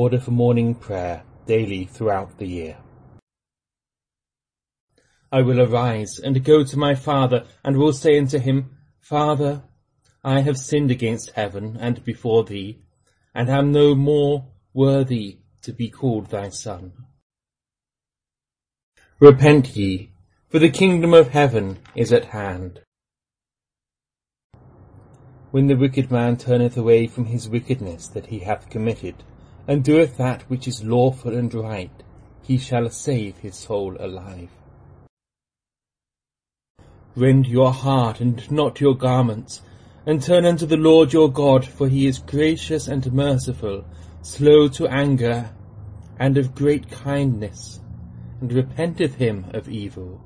order for morning prayer daily throughout the year. I will arise and go to my father, and will say unto him, Father, I have sinned against heaven and before thee, and am no more worthy to be called thy son. Repent ye, for the kingdom of heaven is at hand. When the wicked man turneth away from his wickedness that he hath committed, and doeth that which is lawful and right, he shall save his soul alive. Rend your heart and not your garments, and turn unto the Lord your God, for he is gracious and merciful, slow to anger, and of great kindness, and repenteth him of evil.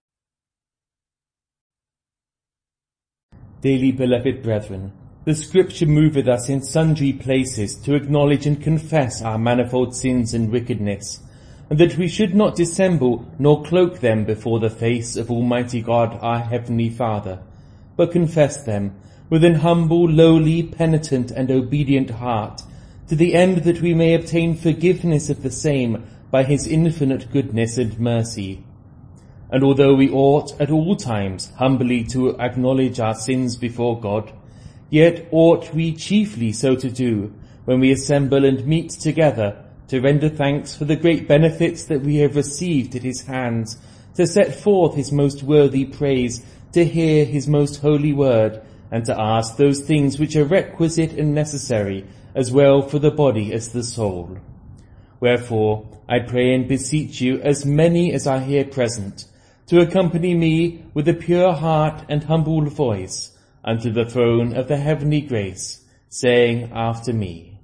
Dearly beloved brethren, the Scripture moveth us in sundry places to acknowledge and confess our manifold sins and wickedness, and that we should not dissemble nor cloak them before the face of Almighty God our Heavenly Father, but confess them with an humble, lowly, penitent, and obedient heart, to the end that we may obtain forgiveness of the same by his infinite goodness and mercy. And although we ought at all times humbly to acknowledge our sins before God, yet ought we chiefly so to do when we assemble and meet together to render thanks for the great benefits that we have received at his hands, to set forth his most worthy praise, to hear his most holy word, and to ask those things which are requisite and necessary, as well for the body as the soul. Wherefore I pray and beseech you, as many as are here present, to accompany me with a pure heart and humble voice unto the throne of the heavenly grace, saying after me,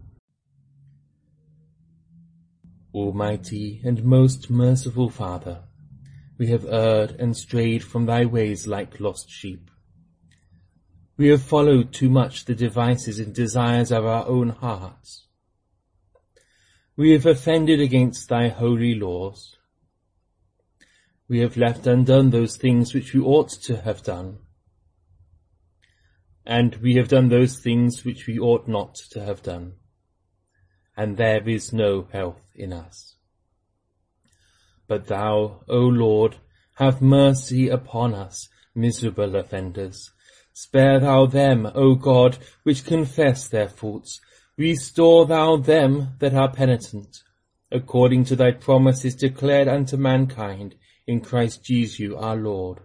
Almighty and most merciful Father, we have erred and strayed from thy ways like lost sheep. We have followed too much the devices and desires of our own hearts. We have offended against thy holy laws. We have left undone those things which we ought to have done. And we have done those things which we ought not to have done. And there is no health in us. But thou, O Lord, have mercy upon us, miserable offenders. Spare thou them, O God, which confess their faults. Restore thou them that are penitent, according to thy promises declared unto mankind in Christ Jesus our Lord.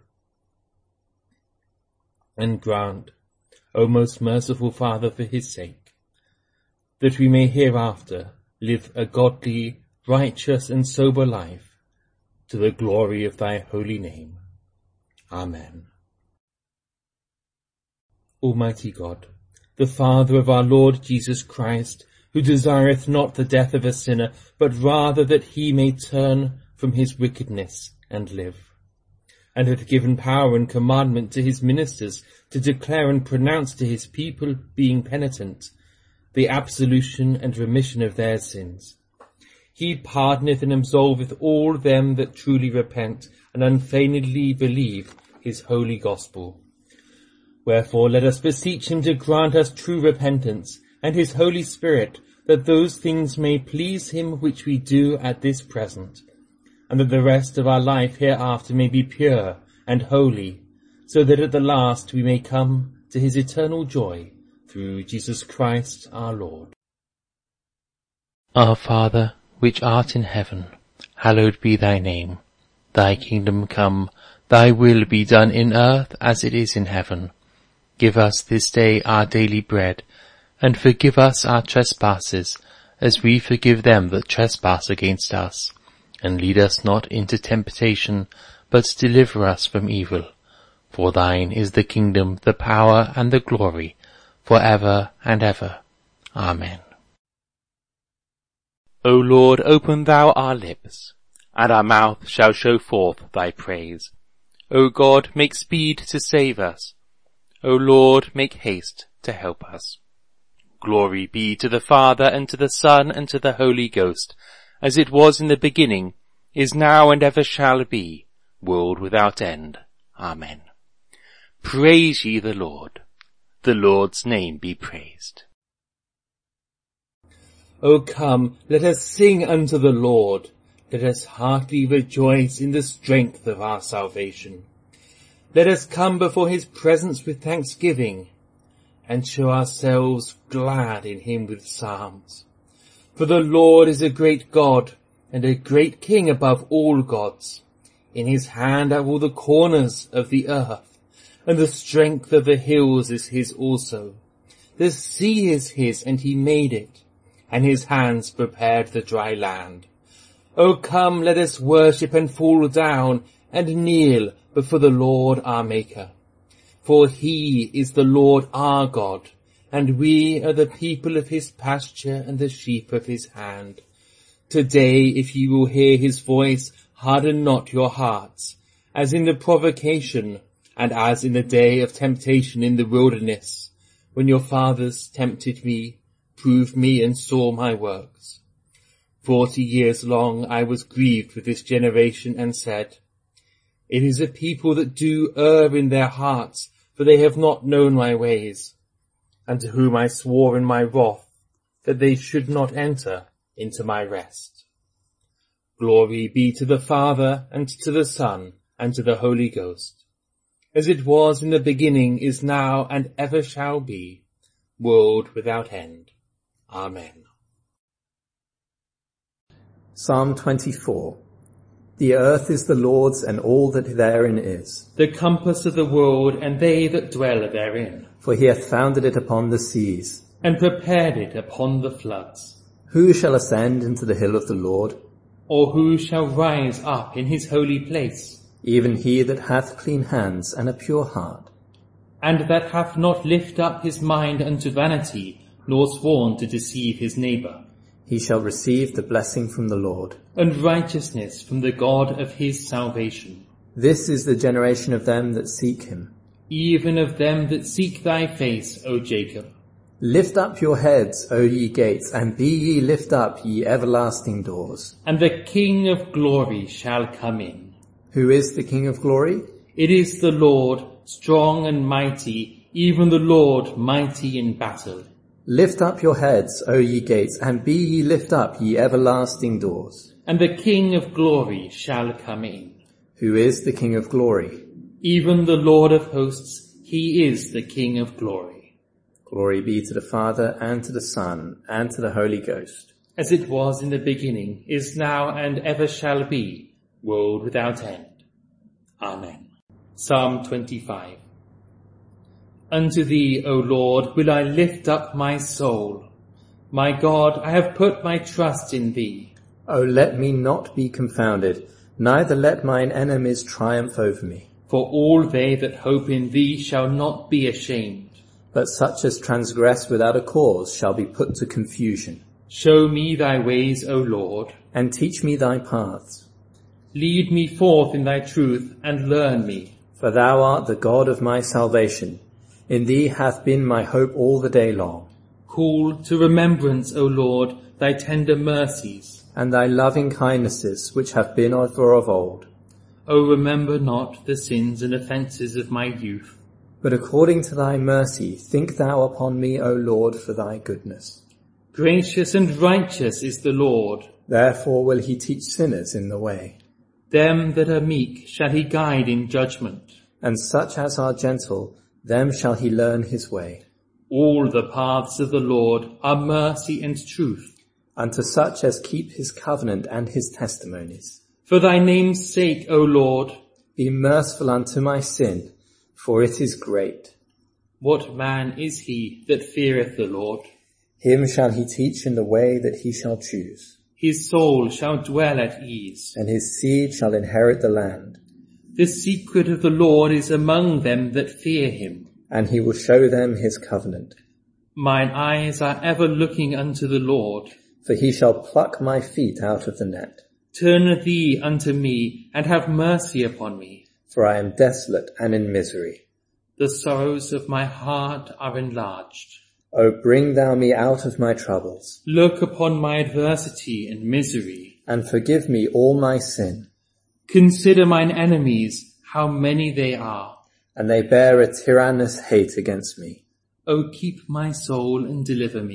And grant, O most merciful Father, for his sake, that we may hereafter live a godly, righteous, and sober life, to the glory of thy holy name. Amen. Almighty God, the Father of our Lord Jesus Christ, who desireth not the death of a sinner, but rather that he may turn from his wickedness and live, and hath given power and commandment to his ministers to declare and pronounce to his people, being penitent, the absolution and remission of their sins. He pardoneth and absolveth all them that truly repent and unfeignedly believe his holy gospel. Wherefore let us beseech him to grant us true repentance, and his Holy Spirit, that those things may please him which we do at this present, and that the rest of our life hereafter may be pure and holy, so that at the last we may come to his eternal joy, through Jesus Christ our Lord. Our Father, which art in heaven, hallowed be thy name. Thy kingdom come, thy will be done in earth as it is in heaven. Give us this day our daily bread, and forgive us our trespasses, as we forgive them that trespass against us. And lead us not into temptation, but deliver us from evil. For thine is the kingdom, the power, and the glory, for ever and ever. Amen. O Lord, open thou our lips, and our mouth shall show forth thy praise. O God, make speed to save us. O Lord, make haste to help us. Glory be to the Father, and to the Son, and to the Holy Ghost, as it was in the beginning, is now, and ever shall be, world without end. Amen. Praise ye the Lord. The Lord's name be praised. O come, let us sing unto the Lord. Let us heartily rejoice in the strength of our salvation. Let us come before his presence with thanksgiving, and show ourselves glad in him with psalms. For the Lord is a great God, and a great King above all gods. In his hand are all the corners of the earth, and the strength of the hills is his also. The sea is his, and he made it, and his hands prepared the dry land. O come, let us worship and fall down, and kneel before the Lord our Maker. For he is the Lord our God, and we are the people of his pasture and the sheep of his hand. Today, if you will hear his voice, harden not your hearts, as in the provocation, and as in the day of temptation in the wilderness, when your fathers tempted me, proved me, and saw my works. 40 years long I was grieved with this generation, and said, It is a people that do err in their hearts, for they have not known my ways, and to whom I swore in my wrath that they should not enter into my rest. Glory be to the Father, and to the Son, and to the Holy Ghost, as it was in the beginning, is now, and ever shall be, world without end. Amen. Psalm 24. The earth is the Lord's, and all that therein is, the compass of the world, and they that dwell therein. For he hath founded it upon the seas, and prepared it upon the floods. Who shall ascend into the hill of the Lord? Or who shall rise up in his holy place? Even he that hath clean hands and a pure heart, and that hath not lifted up his mind unto vanity, nor sworn to deceive his neighbour. He shall receive the blessing from the Lord, and righteousness from the God of his salvation. This is the generation of them that seek him, even of them that seek thy face, O Jacob. Lift up your heads, O ye gates, and be ye lift up, ye everlasting doors. And the King of glory shall come in. Who is the King of glory? It is the Lord, strong and mighty, even the Lord mighty in battle. Lift up your heads, O ye gates, and be ye lift up, ye everlasting doors. And the King of glory shall come in. Who is the King of glory? Even the Lord of hosts, he is the King of glory. Glory be to the Father, and to the Son, and to the Holy Ghost. As it was in the beginning, is now, and ever shall be, world without end. Amen. Psalm 25. Unto thee, O Lord, will I lift up my soul. My God, I have put my trust in thee. O let me not be confounded, neither let mine enemies triumph over me. For all they that hope in thee shall not be ashamed. But such as transgress without a cause shall be put to confusion. Show me thy ways, O Lord, and teach me thy paths. Lead me forth in thy truth, and learn me. For thou art the God of my salvation. In thee hath been my hope all the day long. Call to remembrance, O Lord, thy tender mercies, and thy loving kindnesses which have been of old. O remember not the sins and offences of my youth. But according to thy mercy, think thou upon me, O Lord, for thy goodness. Gracious and righteous is the Lord. Therefore will he teach sinners in the way. Them that are meek shall he guide in judgment. And such as are gentle, them shall he learn his way. All the paths of the Lord are mercy and truth. Unto such as keep his covenant and his testimonies. For thy name's sake, O Lord, be merciful unto my sin, for it is great. What man is he that feareth the Lord? Him shall he teach in the way that he shall choose. His soul shall dwell at ease, and his seed shall inherit the land. The secret of the Lord is among them that fear him, and he will show them his covenant. Mine eyes are ever looking unto the Lord, for he shall pluck my feet out of the net. Turn thee unto me, and have mercy upon me. For I am desolate and in misery. The sorrows of my heart are enlarged. O bring thou me out of my troubles. Look upon my adversity and misery, and forgive me all my sin. Consider mine enemies, how many they are. And they bear a tyrannous hate against me. O keep my soul and deliver me.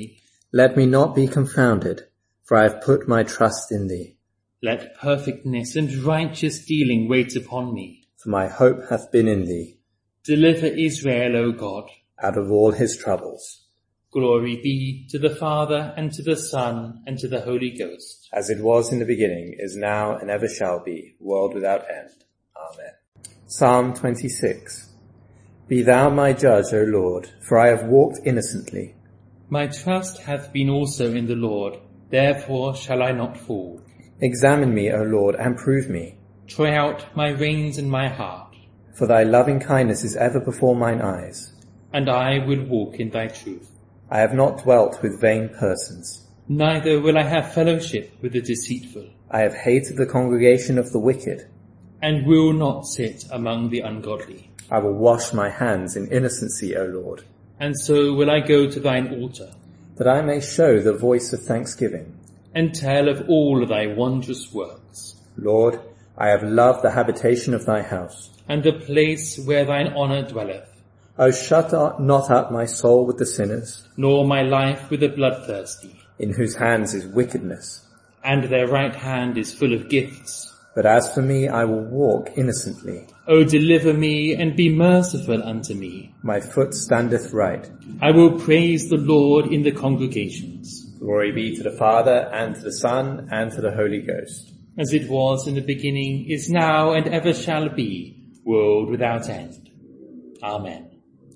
Let me not be confounded, for I have put my trust in thee. Let perfectness and righteous dealing wait upon me. For my hope hath been in thee. Deliver Israel, O God, out of all his troubles. Glory be to the Father, and to the Son, and to the Holy Ghost. As it was in the beginning, is now, and ever shall be, world without end. Amen. Psalm 26. Be thou my judge, O Lord, for I have walked innocently. My trust hath been also in the Lord, therefore shall I not fall. Examine me, O Lord, and prove me. Try out my reins and my heart. For thy loving kindness is ever before mine eyes. And I will walk in thy truth. I have not dwelt with vain persons. Neither will I have fellowship with the deceitful. I have hated the congregation of the wicked. And will not sit among the ungodly. I will wash my hands in innocency, O Lord. And so will I go to thine altar, that I may show the voice of thanksgiving, and tell of all thy wondrous works. Lord, I have loved the habitation of thy house, and the place where thine honour dwelleth. O shut not up my soul with the sinners, nor my life with the bloodthirsty, in whose hands is wickedness, and their right hand is full of gifts. But as for me, I will walk innocently. O deliver me, and be merciful unto me. My foot standeth right. I will praise the Lord in the congregations. Glory be to the Father, and to the Son, and to the Holy Ghost. As it was in the beginning, is now, and ever shall be, world without end. Amen.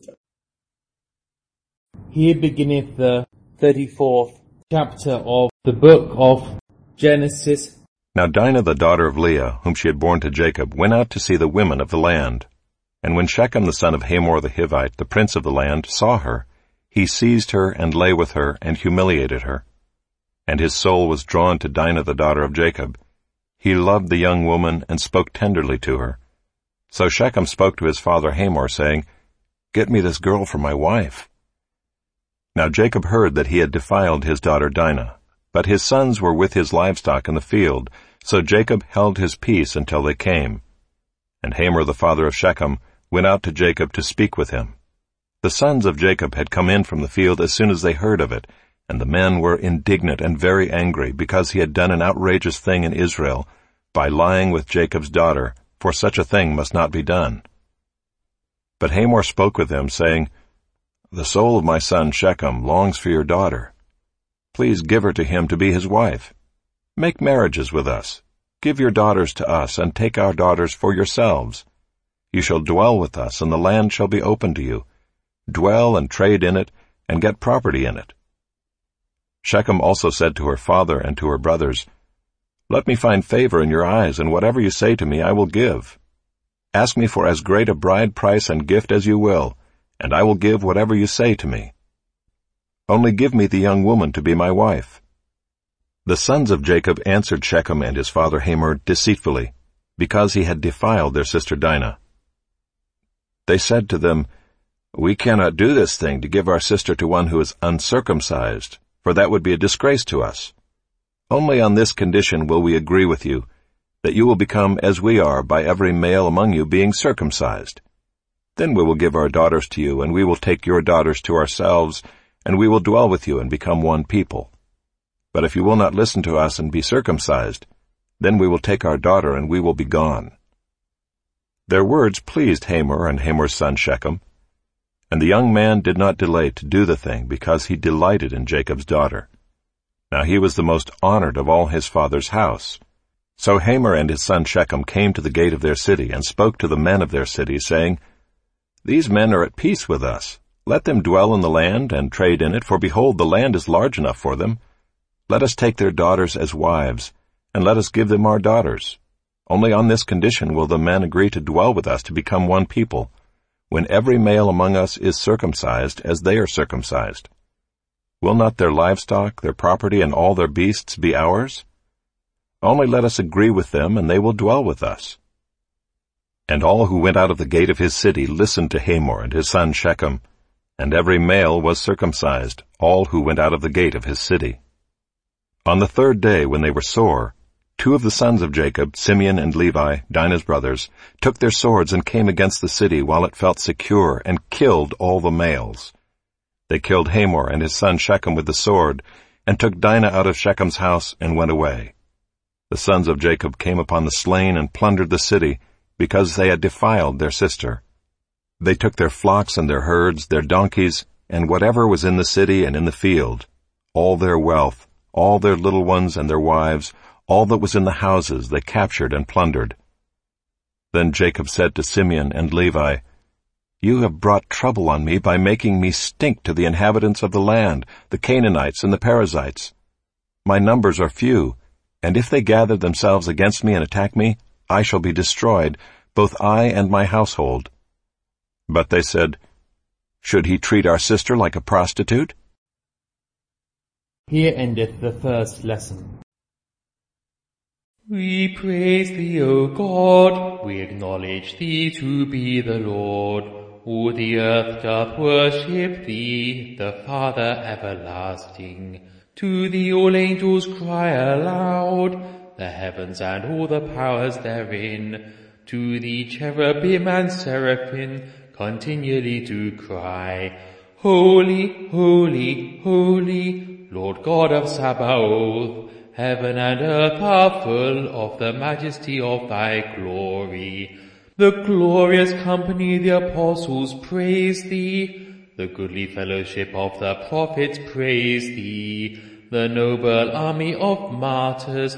Here beginneth the 34th chapter of the book of Genesis. Now Dinah the daughter of Leah, whom she had borne to Jacob, went out to see the women of the land. And when Shechem the son of Hamor the Hivite, the prince of the land, saw her, he seized her and lay with her and humiliated her. And his soul was drawn to Dinah the daughter of Jacob. He loved the young woman and spoke tenderly to her. So Shechem spoke to his father Hamor, saying, Get me this girl for my wife. Now Jacob heard that he had defiled his daughter Dinah. But his sons were with his livestock in the field, so Jacob held his peace until they came. And Hamor the father of Shechem went out to Jacob to speak with him. The sons of Jacob had come in from the field as soon as they heard of it, and the men were indignant and very angry, because he had done an outrageous thing in Israel, by lying with Jacob's daughter, for such a thing must not be done. But Hamor spoke with him, saying, The soul of my son Shechem longs for your daughter. Please give her to him to be his wife. Make marriages with us. Give your daughters to us, and take our daughters for yourselves. You shall dwell with us, and the land shall be open to you. Dwell and trade in it, and get property in it. Shechem also said to her father and to her brothers, Let me find favor in your eyes, and whatever you say to me I will give. Ask me for as great a bride price and gift as you will, and I will give whatever you say to me. Only give me the young woman to be my wife. The sons of Jacob answered Shechem and his father Hamor deceitfully, because he had defiled their sister Dinah. They said to them, We cannot do this thing to give our sister to one who is uncircumcised, for that would be a disgrace to us. Only on this condition will we agree with you, that you will become as we are by every male among you being circumcised. Then we will give our daughters to you, and we will take your daughters to ourselves, and we will dwell with you and become one people. But if you will not listen to us and be circumcised, then we will take our daughter and we will be gone. Their words pleased Hamor and Hamor's son Shechem, and the young man did not delay to do the thing because he delighted in Jacob's daughter. Now he was the most honored of all his father's house. So Hamor and his son Shechem came to the gate of their city and spoke to the men of their city, saying, These men are at peace with us. Let them dwell in the land and trade in it, for behold, the land is large enough for them. Let us take their daughters as wives, and let us give them our daughters. Only on this condition will the men agree to dwell with us to become one people, when every male among us is circumcised as they are circumcised. Will not their livestock, their property, and all their beasts be ours? Only let us agree with them, and they will dwell with us. And all who went out of the gate of his city listened to Hamor and his son Shechem, and every male was circumcised, all who went out of the gate of his city. On the third day, when they were sore, 2 of the sons of Jacob, Simeon and Levi, Dinah's brothers, took their swords and came against the city while it felt secure, and killed all the males. They killed Hamor and his son Shechem with the sword, and took Dinah out of Shechem's house and went away. The sons of Jacob came upon the slain and plundered the city, because they had defiled their sister. They took their flocks and their herds, their donkeys, and whatever was in the city and in the field, all their wealth, all their little ones and their wives, all that was in the houses they captured and plundered. Then Jacob said to Simeon and Levi, "You have brought trouble on me by making me stink to the inhabitants of the land, the Canaanites and the Perizzites. My numbers are few, and if they gather themselves against me and attack me, I shall be destroyed, both I and my household." But they said, "Should he treat our sister like a prostitute?" Here endeth the first lesson. We praise thee, O God, we acknowledge thee to be the Lord. All the earth doth worship thee, the Father everlasting. To thee all angels cry aloud, the heavens and all the powers therein. To thee cherubim and seraphim continually do cry, Holy, holy, holy, Lord God of Sabaoth. Heaven and earth are full of the majesty of thy glory. The glorious company of the apostles praise thee. The goodly fellowship of the prophets praise thee. The noble army of martyrs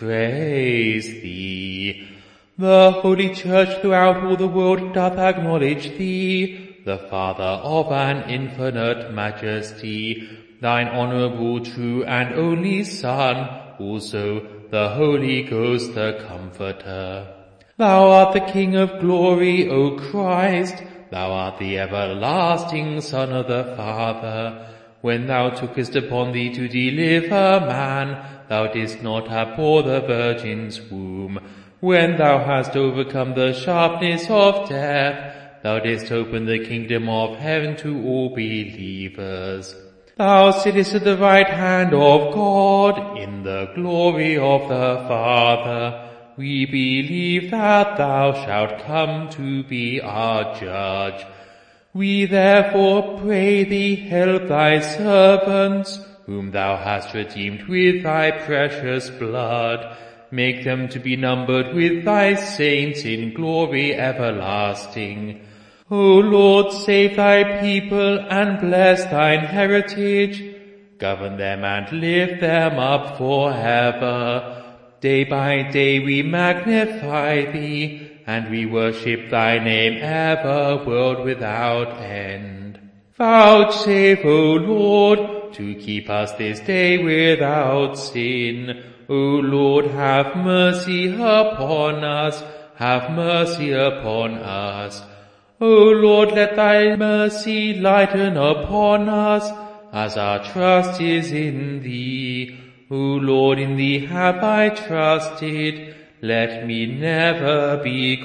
praise thee. The holy church throughout all the world doth acknowledge thee, the Father of an infinite majesty, thine honourable, true, and only Son, also the Holy Ghost, the Comforter. Thou art the King of glory, O Christ. Thou art the everlasting Son of the Father. When thou tookest upon thee to deliver man, thou didst not abhor the Virgin's womb. When thou hast overcome the sharpness of death, thou didst open the kingdom of heaven to all believers. Thou sittest at the right hand of God in the glory of the Father. We believe that thou shalt come to be our judge. We therefore pray thee, help thy servants, whom thou hast redeemed with thy precious blood. Make them to be numbered with thy saints in glory everlasting. O Lord, save thy people and bless thine heritage. Govern them and lift them up forever. Day by day we magnify thee, and we worship thy name ever, world without end. Vouchsafe, O Lord, to keep us this day without sin. O Lord, have mercy upon us, have mercy upon us. O Lord, let thy mercy lighten upon us, as our trust is in thee. O Lord, in thee have I trusted, let me never be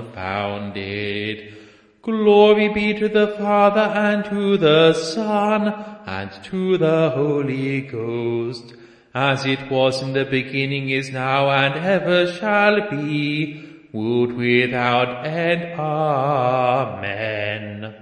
confounded. Glory be to the Father, and to the Son, and to the Holy Ghost, as it was in the beginning, is now, and ever shall be, world without end. Amen.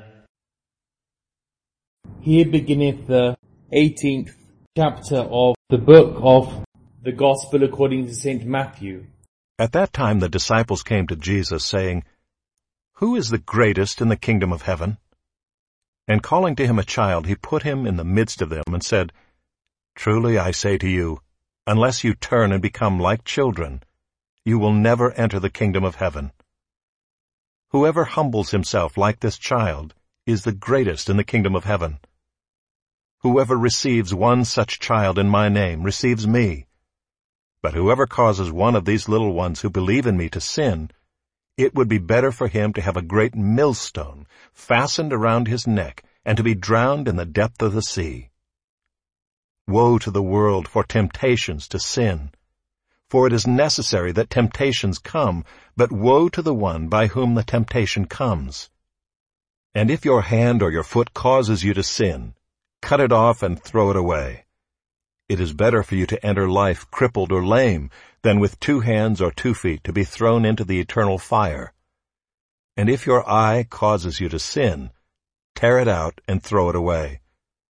Here beginneth the 18th chapter of the book of the Gospel according to St. Matthew. At that time the disciples came to Jesus, saying, "Who is the greatest in the kingdom of heaven?" And calling to him a child, he put him in the midst of them, and said, "Truly I say to you, unless you turn and become like children, you will never enter the kingdom of heaven. Whoever humbles himself like this child is the greatest in the kingdom of heaven. Whoever receives one such child in my name receives me. But whoever causes one of these little ones who believe in me to sin, it would be better for him to have a great millstone fastened around his neck and to be drowned in the depth of the sea. Woe to the world for temptations to sin! For it is necessary that temptations come, but woe to the one by whom the temptation comes. And if your hand or your foot causes you to sin, cut it off and throw it away. It is better for you to enter life crippled or lame than with 2 hands or 2 feet to be thrown into the eternal fire. And if your eye causes you to sin, tear it out and throw it away.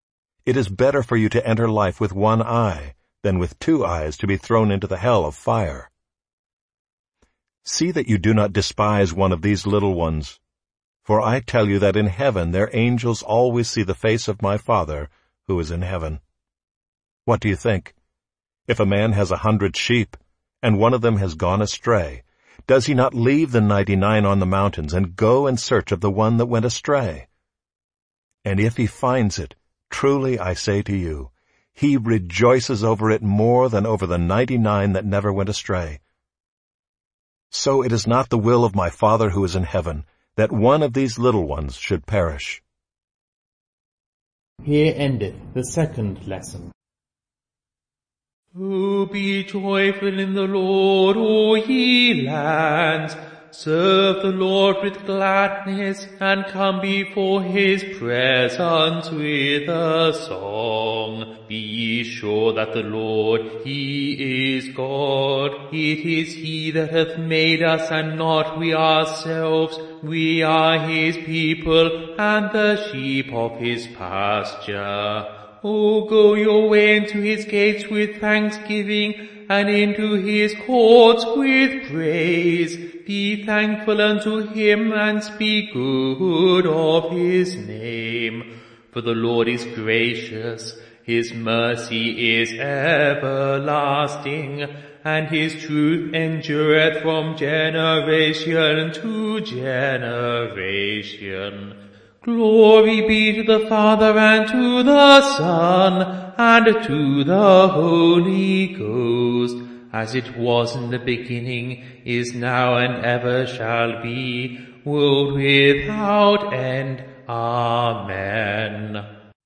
It is better for you to enter life with one eye than with 2 eyes to be thrown into the hell of fire. See that you do not despise one of these little ones. For I tell you that in heaven their angels always see the face of my Father who is in heaven. What do you think? If a man has 100 sheep, and one of them has gone astray, does he not leave the 99 on the mountains and go in search of the one that went astray? And if he finds it, truly I say to you, he rejoices over it more than over the 99 that never went astray. So it is not the will of my Father who is in heaven that one of these little ones should perish. Here endeth the second lesson. Oh, be joyful in the Lord, O ye lands. Serve the Lord with gladness, and come before his presence with a song. Be ye sure that the Lord, he is God. It is he that hath made us, and not we ourselves. We are his people, and the sheep of his pasture. O go your way into his gates with thanksgiving, and into his courts with praise. Be thankful unto him, and speak good of his name. For the Lord is gracious, his mercy is everlasting, and his truth endureth from generation to generation. Glory be to the Father, and to the Son, and to the Holy Ghost, as it was in the beginning, is now, and ever shall be, world without end. Amen.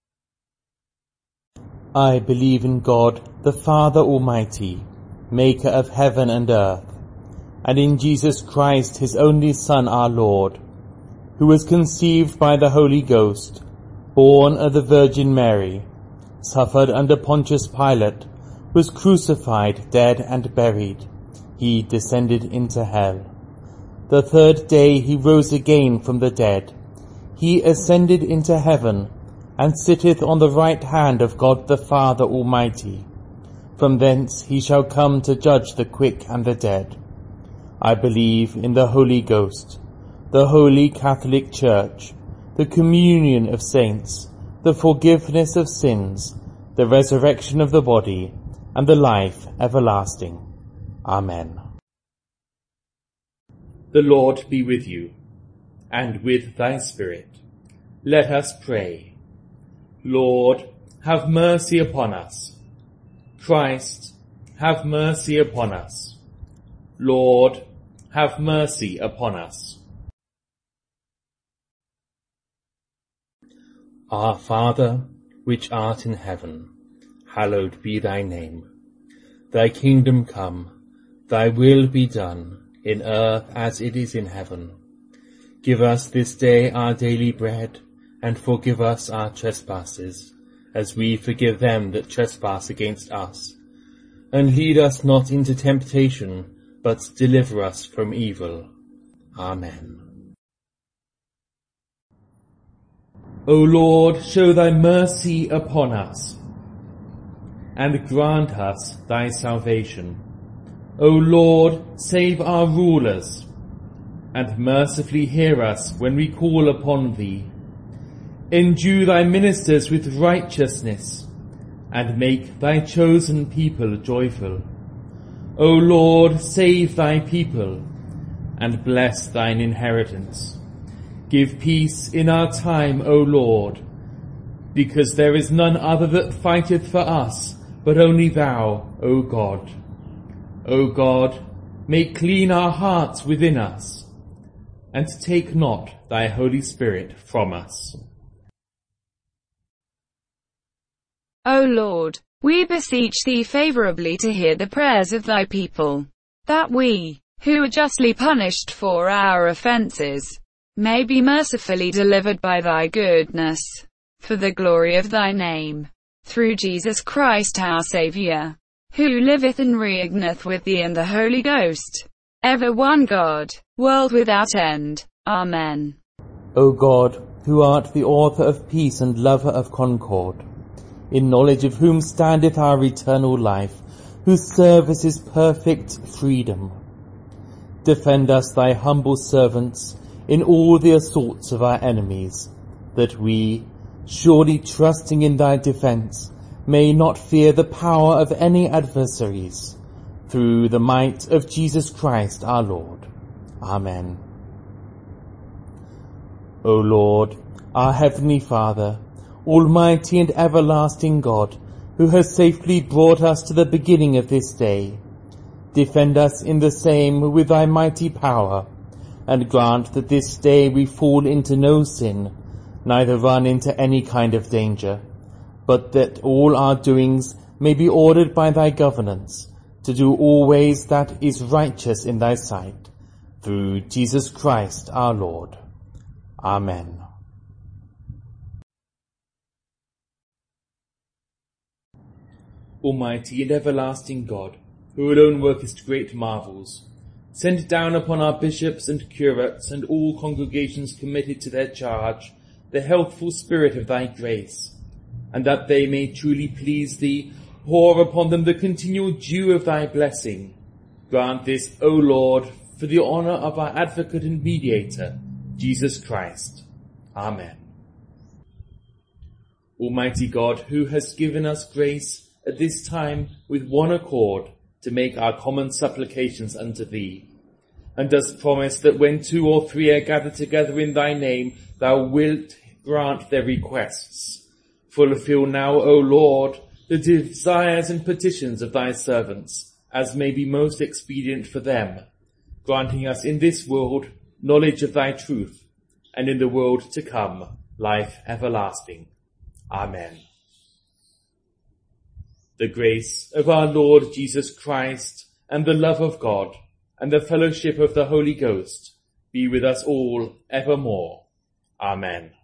I believe in God, the Father Almighty, maker of heaven and earth, and in Jesus Christ, his only Son, our Lord, who was conceived by the Holy Ghost, born of the Virgin Mary, suffered under Pontius Pilate, was crucified, dead, and buried. He descended into hell. The third day he rose again from the dead. He ascended into heaven, and sitteth on the right hand of God the Father Almighty. From thence he shall come to judge the quick and the dead. I believe in the Holy Ghost, the Holy Catholic Church, the communion of saints, the forgiveness of sins, the resurrection of the body, and the life everlasting. Amen. The Lord be with you, and with thy spirit. Let us pray. Lord, have mercy upon us. Christ, have mercy upon us. Lord, have mercy upon us. Our Father, which art in heaven, hallowed be thy name. Thy kingdom come, thy will be done, in earth as it is in heaven. Give us this day our daily bread, and forgive us our trespasses, as we forgive them that trespass against us. And lead us not into temptation, but deliver us from evil. Amen. O Lord, show thy mercy upon us, and grant us thy salvation. O Lord, save our rulers, and mercifully hear us when we call upon thee. Endue thy ministers with righteousness, and make thy chosen people joyful. O Lord, save thy people, and bless thine inheritance. Give peace in our time, O Lord, because there is none other that fighteth for us, but only thou, O God. O God, make clean our hearts within us, and take not thy Holy Spirit from us. O Lord, we beseech thee favourably to hear the prayers of thy people, that we, who are justly punished for our offences, may be mercifully delivered by thy goodness, for the glory of thy name, through Jesus Christ our Saviour, who liveth and reigneth with thee and the Holy Ghost, ever one God, world without end. Amen. O God, who art the author of peace and lover of concord, in knowledge of whom standeth our eternal life, whose service is perfect freedom. Defend us, thy humble servants, in all the assaults of our enemies, that we, surely trusting in thy defence, may not fear the power of any adversaries, through the might of Jesus Christ our Lord. Amen. O Lord, our heavenly Father, almighty and everlasting God, who has safely brought us to the beginning of this day, defend us in the same with thy mighty power, and grant that this day we fall into no sin, neither run into any kind of danger, but that all our doings may be ordered by thy governance, to do always that is righteous in thy sight, through Jesus Christ our Lord. Amen. Almighty and everlasting God, who alone workest great marvels, send down upon our bishops and curates and all congregations committed to their charge the healthful spirit of thy grace, and that they may truly please thee, pour upon them the continual dew of thy blessing. Grant this, O Lord, for the honour of our advocate and mediator, Jesus Christ. Amen. Almighty God, who hast given us grace at this time with one accord to make our common supplications unto thee, and dost promise that when 2 or 3 are gathered together in thy name, thou wilt grant their requests. Fulfill now, O Lord, the desires and petitions of thy servants, as may be most expedient for them, granting us in this world knowledge of thy truth, and in the world to come life everlasting. Amen. The grace of our Lord Jesus Christ, and the love of God, and the fellowship of the Holy Ghost be with us all evermore. Amen.